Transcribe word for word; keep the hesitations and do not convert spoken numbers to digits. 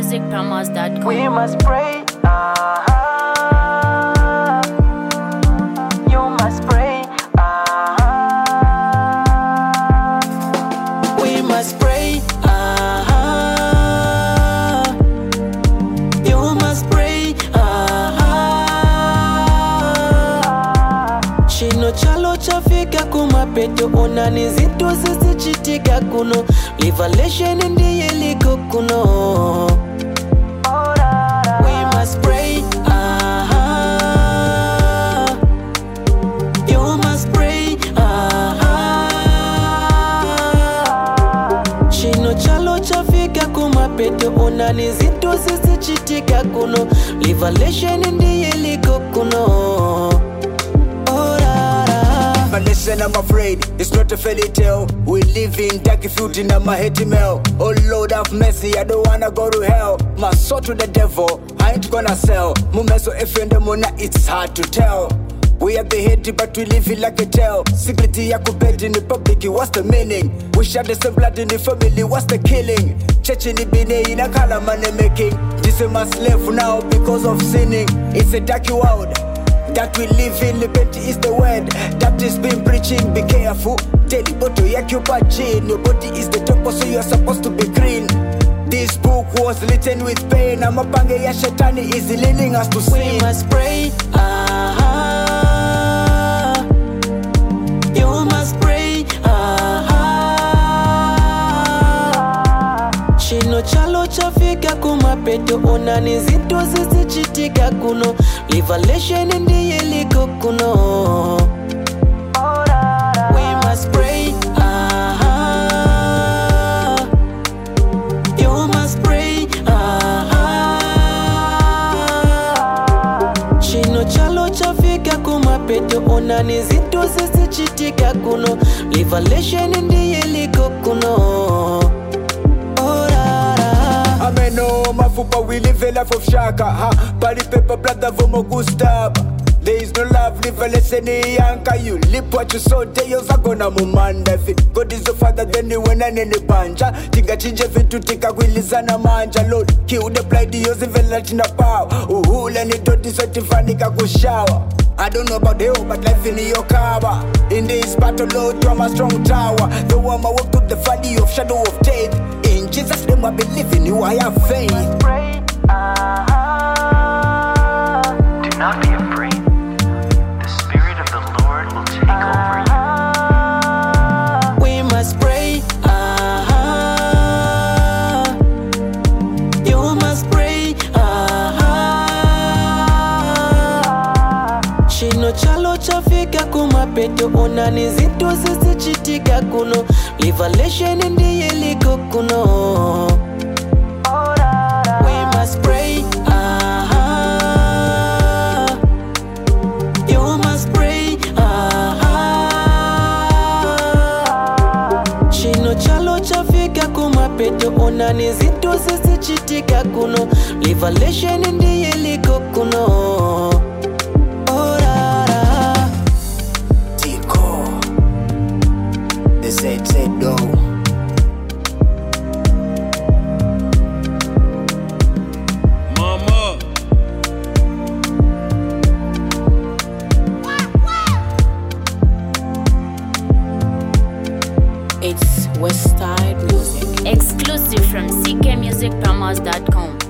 music promos dot com. We must pray. Ah, you must pray. Ah, we must pray. Ah, you must pray. Ah, chino chalo chafika kumapeto onani zitu zisichitika kuno livalation ndiye liko kuno. We must pray. Ah, you must pray. Ah, chino chalo chafika kumapeto onani zitu zisichitika kuno livalation ndiye liko kuno. Listen, I'm afraid it's not a fairy tale. We live in dark food in my head mail. Oh Lord have mercy, I don't wanna go to hell. My soul to the devil, I ain't gonna sell. Mumeso efende mona, it's hard to tell. We are the head, but we live it like a tale. Security yako bed in the public, what's the meaning? We share the same blood in the family, what's the killing? Church in the bine in a color man making. This is my slave now because of sinning. It's a dark world that we live in. Liberty is the word that is been preaching. Be careful, tell the bottle yakupa chain. Your body is the temple, so you're supposed to be green. This book was written with pain. Amapange ya shetani is leading us to sin. We must pray. Ah, you must pray. Ah, chino chalo chafika kumapeto onani zitu zisichitika kuno livalation ndiye liko kuno. We must pray. Ah, you must pray. Ah, chino chalo chafika kumapeto onani zitu zisichitika kuno livalation ndiye liko kuno. Ameno mafupa, we live a life of shaka. Ha, body paper, brother, vomo Gustav. There is no love, live a lesson yanka. You lip what you saw, days ago na mumanda. God is the father, then you went and in the banja. Tinga chinje vitu tika kwilizana manja. Lord, kill the blind, use even latina power. Uhul and it don't certify go shower. I don't know about you, but life in your cover. In this battle, Lord, you are my strong tower. The one I walk to the valley of shadow of death. In Jesus' name I believe in you, I have faith. Pray. Ah, do not be afraid. The Spirit of the Lord will take over you. We must pray. Ah, you must pray. Ah, chino chalo chafika kumapeto onani zitu zisichitika kuno livalation ndiye liko kuno. We must pray. Ah, you must pray. Ah, chino chalo chafika kumapeto onani zitu zisichitika kuno livalation ndiye liko kuno. Said, said, no. Mama. It's Westside Music. Exclusive from C K music promos dot com.